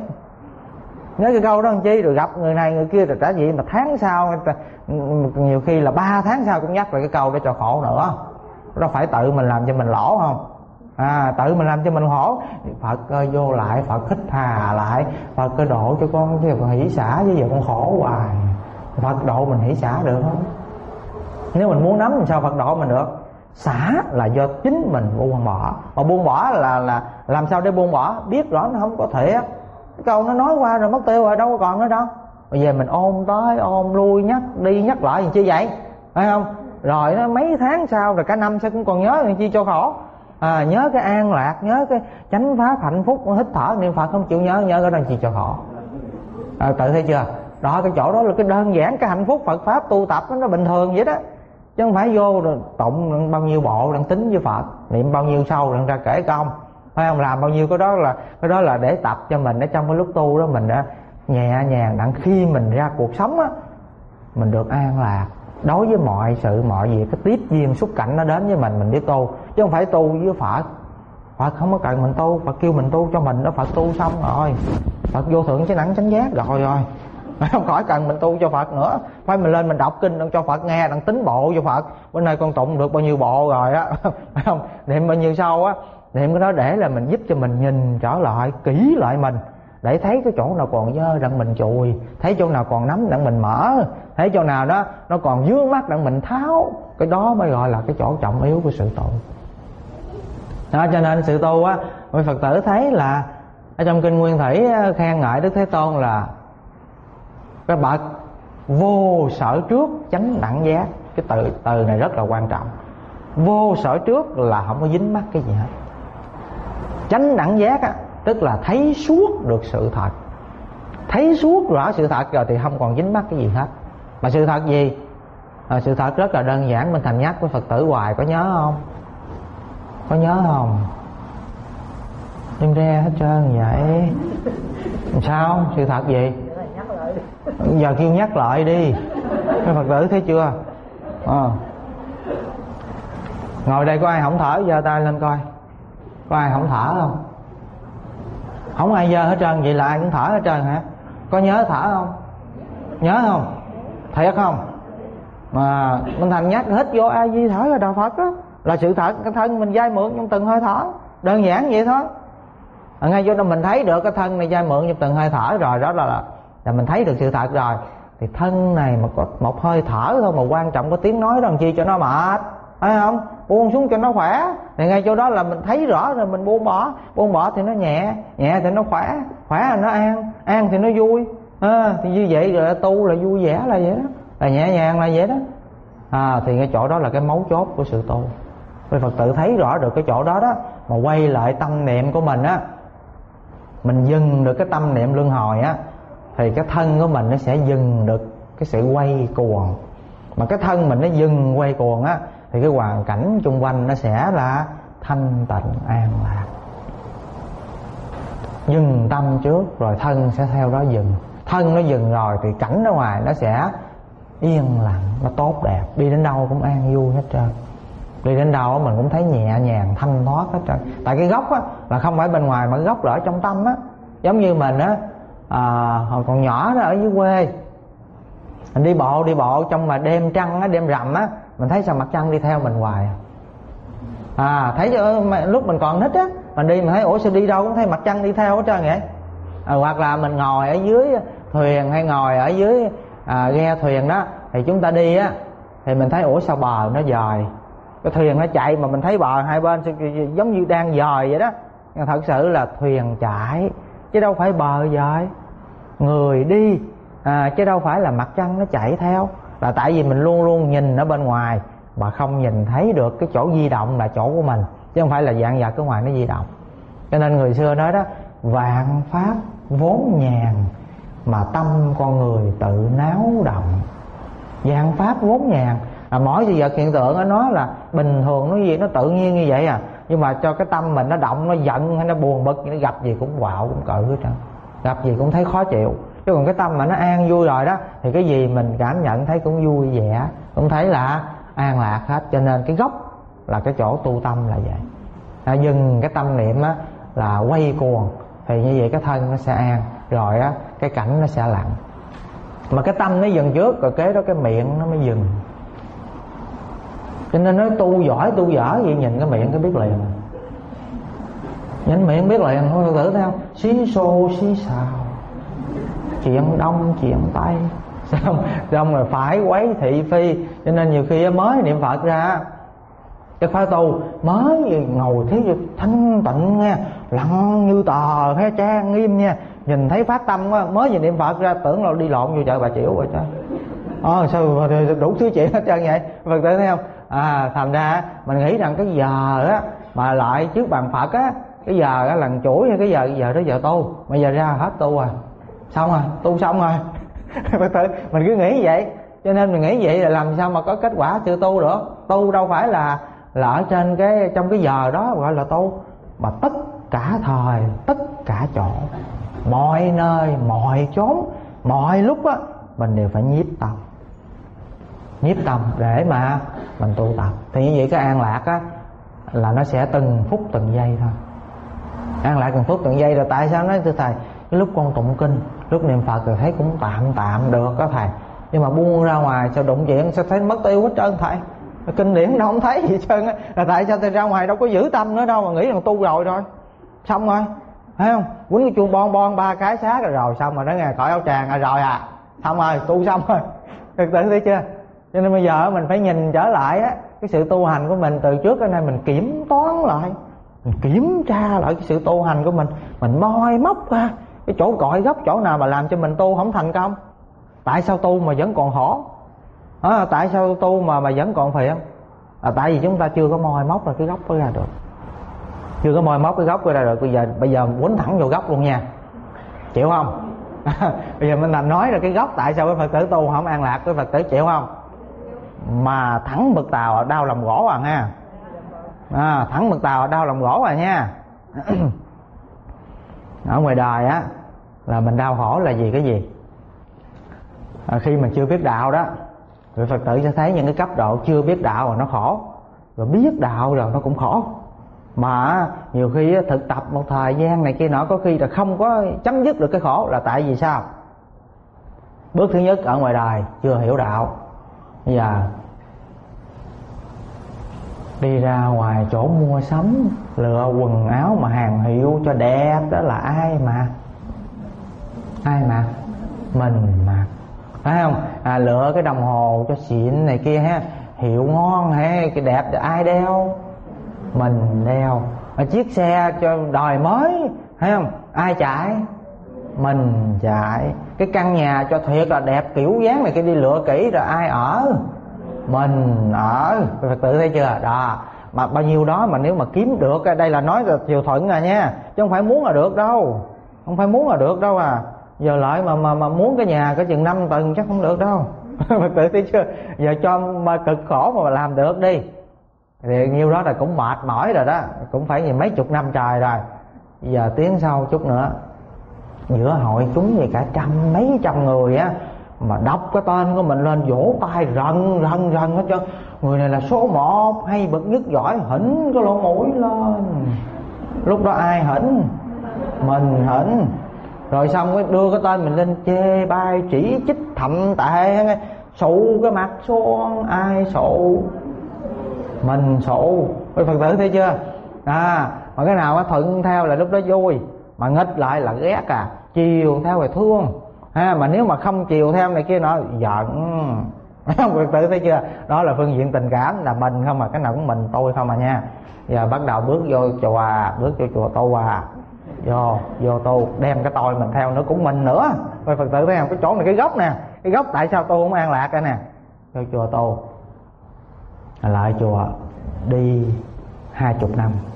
Nhớ cái câu đó làm chi? Rồi gặp người này người kia rồi trả gì mà tháng sau, nhiều khi là 3 tháng sau cũng nhắc lại cái câu để cho khổ nữa. Đó phải tự mình làm cho mình lỗ không? Tự mình làm cho mình khổ. Phật ơi vô lại, Phật hít hà lại, Phật cơ độ cho con chứ con hỷ xả, chứ giờ con khổ hoài. Phật độ mình hỷ xả được không? Nếu mình muốn nắm thì sao Phật độ mình được? Xả là do chính mình buông bỏ. Mà buông bỏ là làm sao để buông bỏ? Biết rõ nó không có thiệt. Cái câu nó nói qua rồi mất tiêu rồi, đâu có còn nữa đâu. Bây giờ mình ôm tới ôm lui, nhắc đi nhắc lại gì chi vậy, phải không? Rồi nó mấy tháng sau rồi cả năm sẽ cũng còn nhớ làm chi cho khổ. Nhớ cái an lạc, nhớ cái chánh pháp hạnh phúc, hít thở niệm Phật không chịu nhớ cái đó chi cho khổ. Tự thấy chưa? Đó, cái chỗ đó là cái đơn giản, cái hạnh phúc Phật pháp tu tập nó bình thường vậy đó, chứ không phải vô rồi tụng bao nhiêu bộ đang tính với Phật, niệm bao nhiêu sâu đang ra kể công, phải không? Làm bao nhiêu cái đó là để tập cho mình ở trong cái lúc tu đó mình đã nhẹ nhàng, đặng khi mình ra cuộc sống á mình được an lạc. Đối với mọi sự mọi việc, cái tiếp duyên xúc cảnh nó đến với mình biết tu, chứ không phải tu với Phật. Phật không có cần mình tu, Phật kêu mình tu cho mình đó, Phật tu xong rồi, Phật vô thượng chánh đẳng chánh giác rồi không khỏi cần mình tu cho Phật nữa. Phải mình lên mình đọc kinh cho Phật nghe, đặng tính bộ cho Phật. Bữa nay con tụng được bao nhiêu bộ rồi á, phải không? Niệm bao nhiêu sâu á, niệm cái đó để là mình giúp cho mình nhìn trở lại kỹ lại mình. để thấy cái chỗ nào còn dơ đặng mình chùi, thấy chỗ nào còn nấm đặng mình mở, thấy chỗ nào đó nó còn vướng mắt đặng mình tháo. Cái đó mới gọi là cái chỗ trọng yếu của sự tu đó. Cho nên sự tu á, người Phật tử thấy là ở trong kinh Nguyên Thủy khen ngợi Đức Thế Tôn là cái bậc vô sở trước chánh đẳng giác. Cái từ này rất là quan trọng. Vô sở trước là không có dính mắc cái gì hết. Chánh đẳng giác á, tức là thấy suốt được sự thật, thấy suốt rõ sự thật rồi thì không còn dính mắc cái gì hết. Mà sự thật gì? Sự thật rất là đơn giản. Mình thành nhắc với Phật tử hoài, có nhớ không? Có nhớ không? Đêm re hết trơn vậy. Sao? Sự thật gì? Giờ kêu nhắc lại đi. Các Phật tử thấy chưa? Ngồi đây có ai không thở? Giơ tay lên coi. Có ai không thở không? Không ai giơ hết trơn. Vậy là ai cũng thở hết trơn hả? Có nhớ thở không? Nhớ không? Thiệt không? Mà mình thành nhắc hít vô A Di thở là đạo Phật đó, là sự thật. Cái thân mình vay mượn trong từng hơi thở, đơn giản vậy thôi. Ngay vô đó mình thấy được cái thân này vay mượn trong từng hơi thở rồi, đó là mình thấy được sự thật rồi. Thì thân này mà có một hơi thở thôi mà quan trọng có tiếng nói đó làm chi cho nó mệt, phải không? Buông xuống cho nó khỏe. Thì ngay chỗ đó là mình thấy rõ rồi mình buông bỏ thì nó nhẹ thì nó khỏe là nó an thì nó vui. Thì như vậy rồi tu là vui vẻ là vậy đó, là nhẹ nhàng là vậy đó. Thì cái chỗ đó là cái mấu chốt của sự tu. Vì Phật tử thấy rõ được cái chỗ đó đó, mà quay lại tâm niệm của mình á, mình dừng được cái tâm niệm luân hồi á, thì cái thân của mình nó sẽ dừng được cái sự quay cuồng. Mà cái thân mình nó dừng quay cuồng á, thì cái hoàn cảnh xung quanh nó sẽ là thanh tịnh an lạc. Dừng tâm trước rồi thân sẽ theo đó dừng. Thân nó dừng rồi thì cảnh ở ngoài nó sẽ yên lặng, nó tốt đẹp. Đi đến đâu cũng an vui hết trơn. Đi đến đâu mình cũng thấy nhẹ nhàng, thanh thoát hết trơn. Tại cái gốc á là không phải bên ngoài, mà cái gốc là ở trong tâm á. Giống như mình á, hồi còn nhỏ đó ở dưới quê, mình đi bộ trong mà đêm trăng á, đêm rằm á, mình thấy sao mặt trăng đi theo mình hoài. Thấy lúc mình còn nít á, mình đi mình thấy ủa sao đi đâu cũng thấy mặt trăng đi theo hết trơn vậy. Hoặc là mình ngồi ở dưới thuyền hay ngồi ở dưới ghe thuyền đó, thì chúng ta đi á, thì mình thấy ủa sao bờ nó dời, cái thuyền nó chạy mà mình thấy bờ hai bên giống như đang dời vậy đó. Nhưng thật sự là thuyền chạy chứ đâu phải bờ dời, người đi chứ đâu phải là mặt trăng nó chạy theo. Là tại vì mình luôn luôn nhìn ở bên ngoài mà không nhìn thấy được cái chỗ di động là chỗ của mình, chứ không phải là dạng vật ở ngoài nó di động. Cho nên người xưa nói đó, vạn pháp vốn nhàn mà tâm con người tự náo động. Vạn pháp vốn nhàn là mỗi sự vật hiện tượng nó là bình thường, nó gì nó tự nhiên như vậy nhưng mà cho cái tâm mình nó động, nó giận hay nó buồn bực, nó gặp gì cũng quạo cũng cự hết trơn, gặp gì cũng thấy khó chịu. Chứ còn cái tâm mà nó an vui rồi đó, thì cái gì mình cảm nhận thấy cũng vui vẻ, cũng thấy là an lạc hết. Cho nên cái gốc là cái chỗ tu tâm là vậy. Dừng cái tâm niệm á là quay cuồng, thì như vậy cái thân nó sẽ an, rồi á cái cảnh nó sẽ lặng. Mà cái tâm nó dừng trước, rồi kế đó cái miệng nó mới dừng. Cho nên nói tu giỏi tu dở vậy, nhìn cái miệng cái biết liền, nhìn miệng biết liền. Thôi thử theo xí xô xí xào, chuyện đông chuyện tây, xong rồi phải quấy thị phi. Cho nên nhiều khi mới niệm Phật ra cái khóa tu mới ngồi thấy thanh tịnh nha, lặng như tờ, hay trang nghiêm nha, nhìn thấy phát tâm quá, mới vừa niệm Phật ra tưởng là đi lộn vô chợ Bà Chiểu rồi chứ. Sao đủ thứ chuyện hết trơn vậy, Phật tử thấy không? Thành ra mình nghĩ rằng cái giờ á mà lại trước bàn Phật á, cái giờ á lần chuỗi hay cái giờ đó giờ tu, mà giờ ra hết tu rồi, xong rồi, tu xong rồi. Phật tử mình cứ nghĩ vậy. Cho nên mình nghĩ vậy là làm sao mà có kết quả chưa tu được. Tu đâu phải là ở trên trong cái giờ đó gọi là tu, mà tất cả thời, tất cả chỗ, mọi nơi, mọi chốn, mọi lúc á mình đều phải nhiếp tâm để mà mình tu tập. Thì như vậy cái an lạc á là nó sẽ từng phút từng giây thôi. An lạc từng phút từng giây. Rồi tại sao nói thưa thầy, cái lúc con tụng kinh, lúc niệm Phật rồi thấy cũng tạm được đó thầy, nhưng mà buông ra ngoài sao đụng chuyện sao thấy mất tiêu hết trơn thầy. Kinh điển nó không thấy gì hết trơn á. Là tại sao thầy ra ngoài đâu có giữ tâm nữa đâu, mà nghĩ rằng tu rồi xong rồi. thấy không? Quýnh cái chuông bon bon 3 cái xá rồi xong rồi nó nghe cởi áo tràng rồi xong rồi tu xong rồi. Thực sự thấy chưa? Cho nên bây giờ mình phải nhìn trở lại á, cái sự tu hành của mình từ trước đến nay mình kiểm toán lại, mình kiểm tra lại cái sự tu hành của mình moi móc ra cái chỗ cội gốc, chỗ nào mà làm cho mình tu không thành công. Tại sao tu mà vẫn còn khổ? Tại sao tu mà vẫn còn phiền? Tại vì chúng ta chưa có moi móc ra cái gốc đó ra được. Chưa có moi móc cái gốc ra được. Bây giờ quýnh thẳng vô gốc luôn nha, chịu không? Bây giờ mình thành nói là cái gốc tại sao cái Phật tử tu không an lạc, cái Phật tử chịu không? Mà thẳng bực tàu đau lòng gỗ nha. Thẳng bực tàu đau lòng gỗ nha. Ở ngoài đời á là mình đau khổ là vì cái gì? Khi mình chưa biết đạo đó, người Phật tử sẽ thấy những cái cấp độ chưa biết đạo rồi nó khổ, rồi biết đạo rồi nó cũng khổ. Mà nhiều khi thực tập một thời gian này kia nọ, có khi là không có chấm dứt được cái khổ. Là tại vì sao? Bước thứ nhất, ở ngoài đời chưa hiểu đạo. Bây giờ đi ra ngoài chỗ mua sắm, lựa quần áo mà hàng hiệu cho đẹp đó là ai mà? Mình mà, phải không? Lựa cái đồng hồ cho xịn này kia ha, hiệu ngon hay cái đẹp thì ai đeo? Mình đeo. Chiếc xe cho đời mới, thấy không? Ai chạy? Mình chạy. Cái căn nhà cho thiệt là đẹp kiểu dáng này kia đi lựa kỹ rồi ai ở? Mình ở. Phật tử thấy chưa? Đó. Mà bao nhiêu đó mà nếu mà kiếm được, đây là nói là chiều thuận rồi nha, chứ không phải muốn là được đâu. Không phải muốn là được đâu à. Giờ lại mà muốn cái nhà có chừng 5 tầng chắc không được đâu. Phật tử thấy chưa? Giờ cho mà cực khổ mà làm được đi thì nhiêu đó là cũng mệt mỏi rồi đó, cũng phải mấy chục năm trời rồi. Giờ tiến sau chút nữa, giữa hội chúng gì cả mấy trăm người á, mà đọc cái tên của mình lên vỗ tay rần hết trơn. Người này là số 1 hay bậc nhất giỏi, hỉnh cái lỗ mũi lên. Lúc đó ai hỉnh? Mình hỉnh. Rồi xong mới đưa cái tên mình lên chê bai chỉ trích thậm tệ, sụ cái mặt xuống. Ai sụ? Mình sụ. Phật tử thấy chưa? Mà cái nào thuận theo là lúc đó vui, mà nghịch lại là ghét chiều theo là thương mà nếu mà không chiều theo này kia nọ giận. Phật tử thấy chưa? Đó là phương diện tình cảm, là mình không, mà cái nào cũng mình tôi không mà nha. Giờ bắt đầu bước vô chùa, bước vô chùa tu vô tu, đem cái tôi mình theo nữa, cũng mình nữa. Phật tử thấy không? Cái chỗ này cái gốc nè, cái gốc tại sao tu không an lạc đây nè. Vô chùa tu, lại chùa đi 20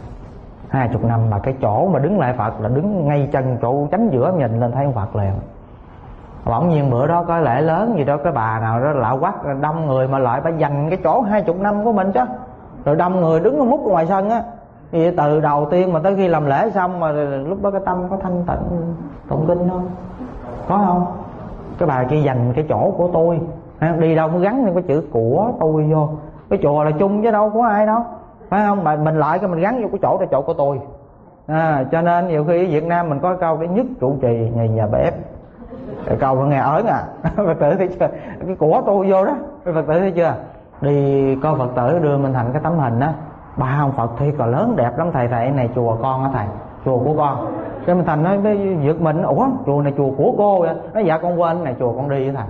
năm mà cái chỗ mà đứng lại Phật là đứng ngay chân chỗ chánh giữa, nhìn lên thấy ông Phật liền. Bỗng nhiên bữa đó có lễ lớn gì đó, cái bà nào đó lạ quắc đông người mà lại bà dành cái chỗ 20 năm của mình chứ. Rồi đông người đứng mút ngoài sân á. Thì từ đầu tiên mà tới khi làm lễ xong mà lúc đó cái tâm có thanh tịnh tụng kinh không? Có không? Cái bà kia dành cái chỗ của tôi, đi đâu cũng gắn cái chữ của tôi vô. Cái chùa là chung chứ đâu có ai đâu, phải không? Mà mình lại cái mình gắn vô cái chỗ là chỗ của tôi. Cho nên nhiều khi ở Việt Nam mình có câu cái nhất trụ trì nhì nhà bếp. Cái câu mà nghe ớn Phật tử thấy chưa? Cái của tôi vô đó. Phật tử thấy chưa? Đi coi Phật tử đưa mình thành cái tấm hình á, ba ông Phật thiệt là lớn đẹp lắm thầy. Thầy này chùa con hả thầy? Chùa của con. Cái mình thành nói giật mình, ủa chùa này chùa của cô vậy? Nói dạ con quên, này chùa con đi với thầy.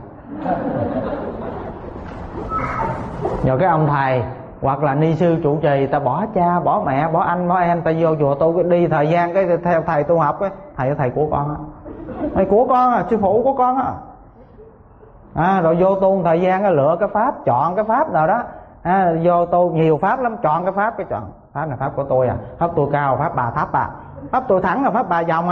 Rồi cái ông thầy hoặc là ni sư trụ trì, ta bỏ cha bỏ mẹ bỏ anh bỏ em, ta vô chùa tôi đi thời gian cái theo thầy tu học ấy. Thầy của con á, thầy của con sư phụ của con á. Rồi vô tu thời gian lựa cái pháp, chọn cái pháp nào đó. Vô tu nhiều pháp lắm, chọn cái pháp, chọn pháp này pháp của tôi pháp tôi cao, pháp bà thấp pháp tôi thẳng là pháp bà vòng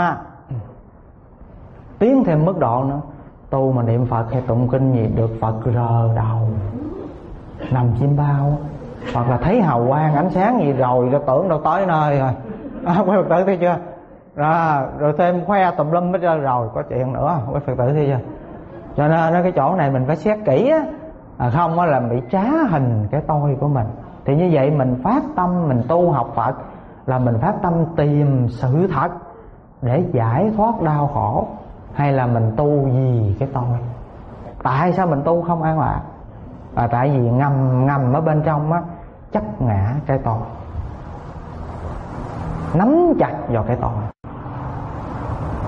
tiến thêm mức độ nữa. Tu mà niệm Phật hay tụng kinh gì được Phật rờ đầu, nằm chim bao, hoặc là thấy hào quang ánh sáng gì rồi tưởng đâu tới nơi rồi. Quý Phật tử thấy chưa? Rồi thêm khoe tùm lum hết trơn rồi có chuyện nữa. Quý Phật tử thấy chưa? Cho nên cái chỗ này mình phải xét kỹ không là bị trá hình cái tôi của mình. Thì như vậy mình phát tâm mình tu học Phật là mình phát tâm tìm sự thật để giải thoát đau khổ, hay là mình tu vì cái tôi? Tại sao mình tu không an lạc? Tại vì ngầm ở bên trong á, chấp ngã cái tôi, nắm chặt vào cái tôi.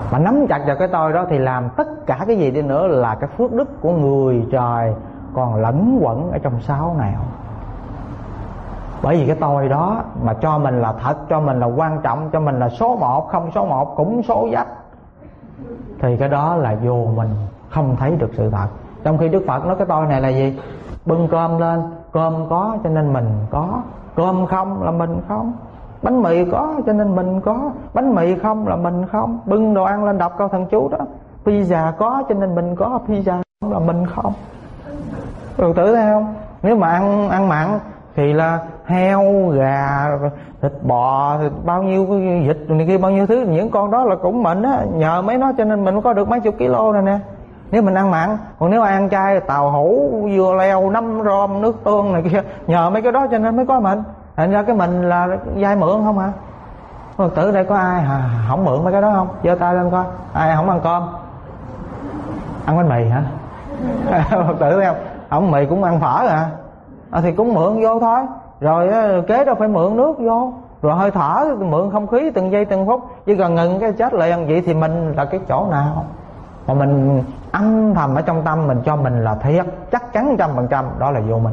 Mà nắm chặt vào cái tôi đó thì làm tất cả cái gì đi nữa là cái phước đức của người trời còn lẫn quẩn ở trong sáu nẻo. Bởi vì cái tôi đó mà cho mình là thật, cho mình là quan trọng, cho mình là số một, không số một cũng số dách, thì cái đó là vô mình, không thấy được sự thật. Trong khi Đức Phật nói cái tôi này là gì? Bưng cơm lên, cơm có cho nên mình có, cơm không là mình không. Bánh mì có cho nên mình có, bánh mì không là mình không. Bưng đồ ăn lên đọc câu thần chú đó. Pizza có cho nên mình có, pizza không là mình không. Rồi tự thấy không? Nếu mà ăn mặn thì là heo, gà, thịt bò, thịt bao nhiêu cái vịt này kia, bao nhiêu thứ, những con đó là cũng mình á, nhờ mấy nó cho nên mình có được mấy chục kilo này nè. Nếu mình ăn mặn, còn nếu ăn chay, tàu hũ, dưa leo, nấm rom, nước tương này kia, nhờ mấy cái đó cho nên mới có mình. Thành ra cái mình là vay mượn không hả? Phật tử đây có ai không mượn mấy cái đó không? Giơ tay lên coi. Ai không ăn cơm? Ăn bánh mì hả? Phật tử thấy không? Không mì cũng ăn phở à? Thì cũng mượn vô thôi. Rồi kế đâu phải mượn nước vô. Rồi hơi thở mượn không khí từng giây từng phút. Chứ còn ngừng cái chết liền. Vậy thì mình là cái chỗ nào? Mà mình âm thầm ở trong tâm mình cho mình là thiệt, chắc chắn 100%, đó là vô mình,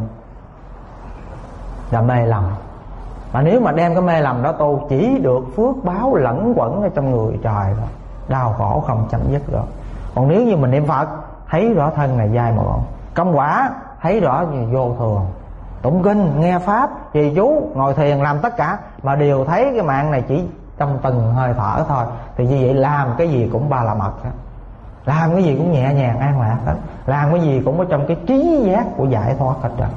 là mê lầm. Mà nếu mà đem cái mê lầm đó tu, chỉ được phước báo lẫn quẩn ở trong người trời rồi, đau khổ không chấm dứt rồi. Còn nếu như mình niệm Phật, thấy rõ thân này dai mượn, công quả thấy rõ như vô thường, tụng kinh, nghe pháp, trì chú, ngồi thiền, làm tất cả mà đều thấy cái mạng này chỉ trong từng hơi thở thôi. Thì như vậy làm cái gì cũng ba la mật hết, làm cái gì cũng nhẹ nhàng an lạc hết, làm cái gì cũng ở trong cái trí giác của giải thoát hết rồi.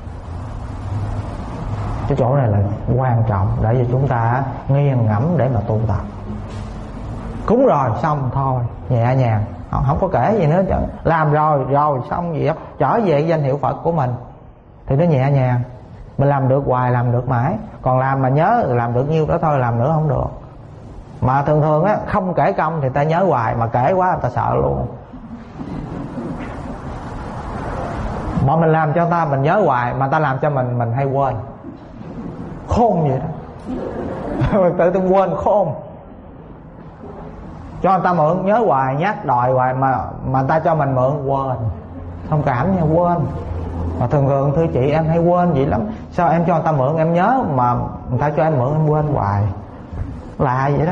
Cái chỗ này là quan trọng để cho chúng ta nghiền ngẫm để mà tu tập. Cúng rồi xong thôi, nhẹ nhàng, không có kể gì nữa. Làm rồi xong gì đó, trở về danh hiệu Phật của mình thì nó nhẹ nhàng. Mình làm được hoài, làm được mãi. Còn làm mà nhớ làm được nhiêu đó thôi, làm nữa không được. Mà thường á, không kể công thì ta nhớ hoài, mà kể quá người ta sợ luôn. Mà mình làm cho ta mình nhớ hoài, mà ta làm cho mình hay quên. Khôn vậy đó. Tự tôi quên khôn. Cho người ta mượn nhớ hoài, nhắc đòi hoài, mà người ta cho mình mượn quên. Thông cảm nha, quên. Mà thường thưa chị em hay quên vậy lắm. Sao em cho người ta mượn em nhớ, mà người ta cho em mượn em quên hoài. Lạ vậy đó.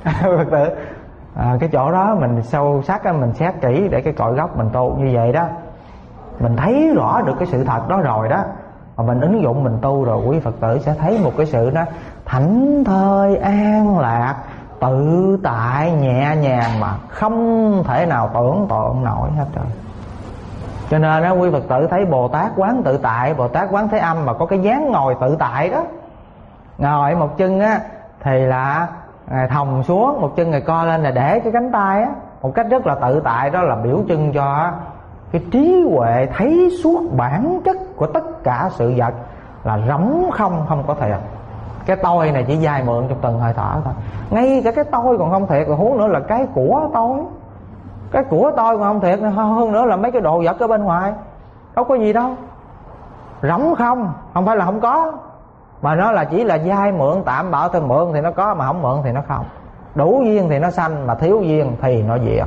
Cái chỗ đó mình sâu sắc, mình xét kỹ để cái cội gốc mình tu như vậy đó. Mình thấy rõ được cái sự thật đó rồi đó, mà mình ứng dụng mình tu rồi, quý Phật tử sẽ thấy một cái sự đó thảnh thơi, an lạc, tự tại, nhẹ nhàng mà không thể nào tưởng tượng nổi hết rồi. Cho nên đó, quý Phật tử thấy Bồ Tát quán tự tại, Bồ Tát quán Thế Âm mà có cái dáng ngồi tự tại đó. Ngồi một chân á thì là thòng xuống, một chân người co lên là để cái cánh tay á, một cách rất là tự tại. Đó là biểu trưng cho cái trí huệ thấy suốt bản chất của tất cả sự vật là rỗng không, không có thiệt. Cái tôi này chỉ dai mượn trong từng hơi thở thôi. Ngay cả cái tôi còn không thiệt, rồi huống nữa là cái của tôi. Cái của tôi còn không thiệt, hơn nữa là mấy cái đồ vật ở bên ngoài. Đâu có gì đâu. Rỗng không, không phải là không có, mà nó là chỉ là dai mượn tạm bợ thôi. Mượn thì nó có, mà không mượn thì nó không. Đủ duyên thì nó sanh, mà thiếu duyên thì nó diệt.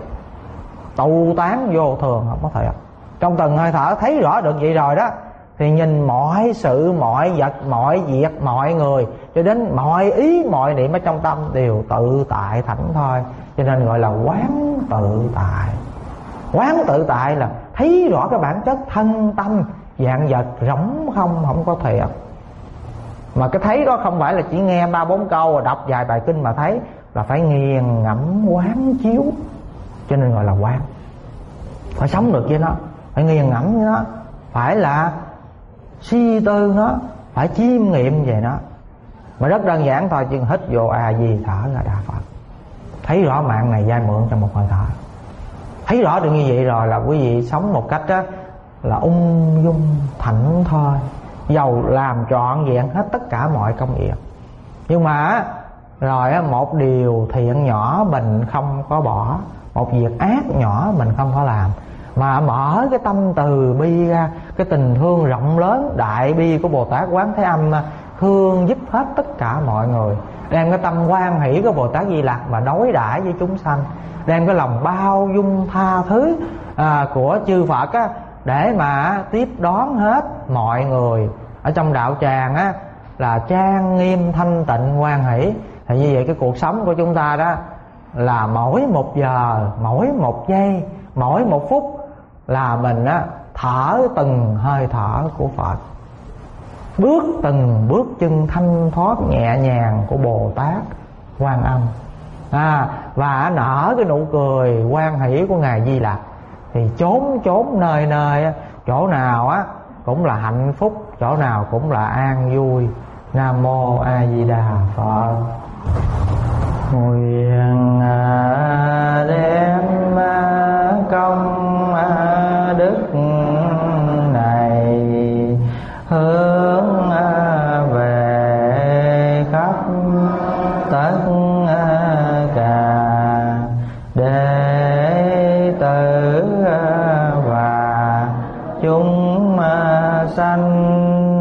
Tu tán vô thường không có thiệt. Trong từng hơi thở thấy rõ được vậy rồi đó, thì nhìn mọi sự, mọi vật, mọi việc, mọi người, cho đến mọi ý, mọi niệm ở trong tâm đều tự tại thảnh thơi. Cho nên gọi là quán tự tại. Quán tự tại là thấy rõ cái bản chất thân tâm vạn vật rỗng không, không có thiệt. Mà cái thấy đó không phải là chỉ nghe 3-4 câu rồi đọc vài bài kinh mà thấy, là phải nghiền ngẫm quán chiếu. Cho nên gọi là quán. Phải sống được với nó, phải nghiền ngẫm với nó, phải là suy tư nó, phải chiêm nghiệm về nó. Mà rất đơn giản thôi, chỉ hít vô A Di thở là Đà Phật. Thấy rõ mạng này dai mượn trong một hơi thở. Thấy rõ được như vậy rồi là quý vị sống một cách đó là ung dung thảnh thơi, dầu làm trọn vẹn hết tất cả mọi công việc. Nhưng mà rồi một điều thiện nhỏ mình không có bỏ, một việc ác nhỏ mình không có làm, mà mở cái tâm từ bi ra, cái tình thương rộng lớn đại bi của Bồ Tát quán Thế Âm thương giúp hết tất cả mọi người, đem cái tâm hoan hỷ của Bồ Tát Di Lặc mà đối đãi với chúng sanh, đem cái lòng bao dung tha thứ của chư Phật á, để mà tiếp đón hết mọi người ở trong đạo tràng á, là trang nghiêm thanh tịnh hoan hỷ. Thì như vậy cái cuộc sống của chúng ta đó là mỗi một giờ, mỗi một giây, mỗi một phút là mình á thở từng hơi thở của Phật, bước từng bước chân thanh thoát nhẹ nhàng của Bồ Tát Quan Âm, và nở cái nụ cười hoan hỷ của Ngài Di Lặc. Thì chốn chốn nơi nơi, chỗ nào á cũng là hạnh phúc, chỗ nào cũng là an vui. Nam mô A Di Đà Phật. Nguyện đem công đức này hướng về khắp tất cả đệ tử và chúng sanh